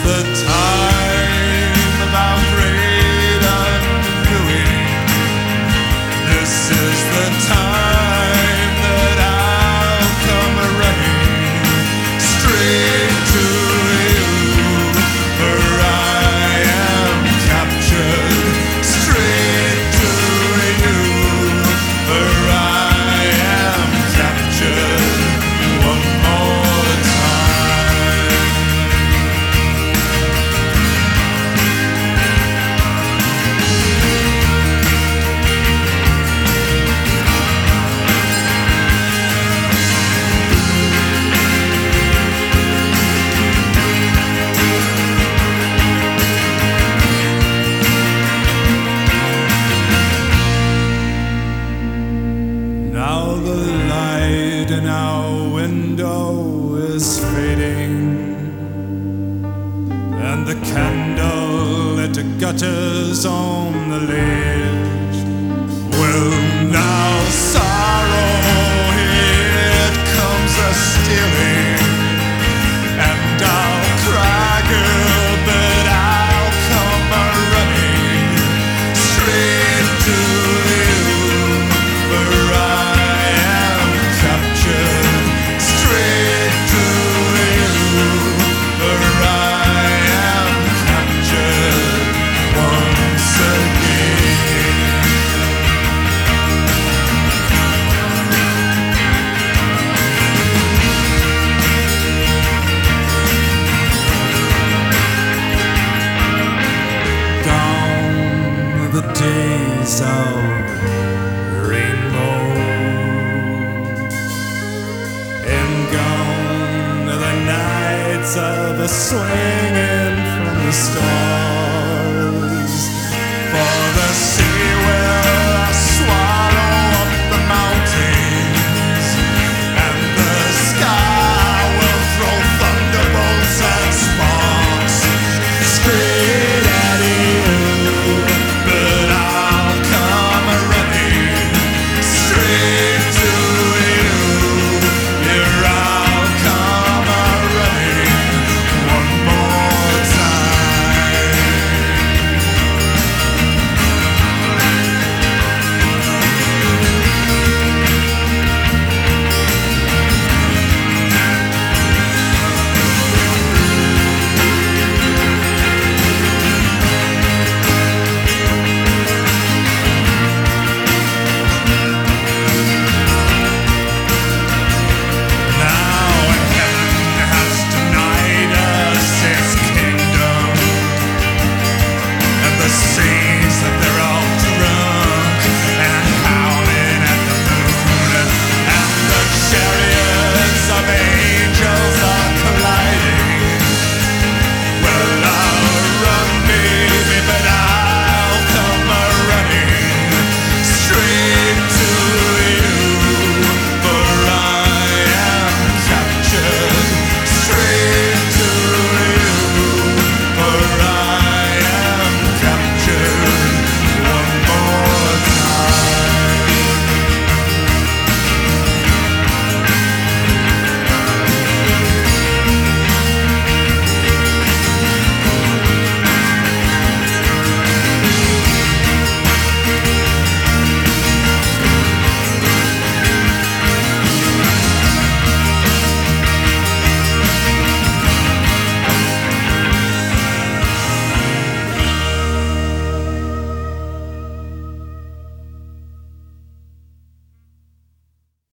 the time of our great undoing. This is the time that I'll come running straight to you, for I am captured. Straight to you, for I am captured one more time. Now the light in our window is fading, and the candle it gutters on the ledge. Well, now sorrow it comes a-stealing, and I'll cry, girl, but I'll come a-running straight to you, for I am captured. Straight to you, for I am captured once again. Gone the days of rainbow, and gone the nights of a swing.